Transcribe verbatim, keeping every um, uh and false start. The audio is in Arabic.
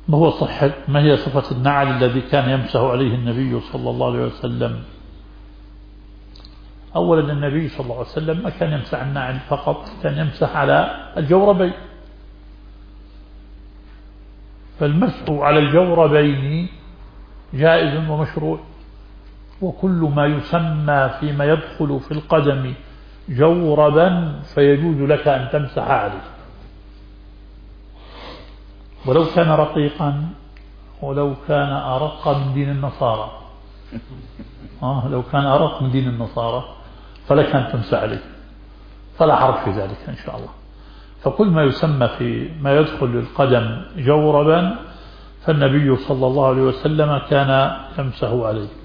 ما هو صحة ما هي صفة النعل الذي كان يمسح عليه النبي صلى الله عليه وسلم؟ أولا النبي صلى الله عليه وسلم ما كان يمسح النعل فقط، كان يمسح على الجوربين، فالمسح على الجوربين جائز ومشروع، وكل ما يسمى فيما يدخل في القدم جوربا فيجوز لك أن تمسح عليه، ولو كان رقيقا، ولو كان أرق من دين النصارى، آه لو كان أرق من دين النصارى فلك أن تمسح عليه، فلا حرج في ذلك إن شاء الله. فكل ما يسمى في ما يدخل القدم جوربا فالنبي صلى الله عليه وسلم كان يمسح عليه.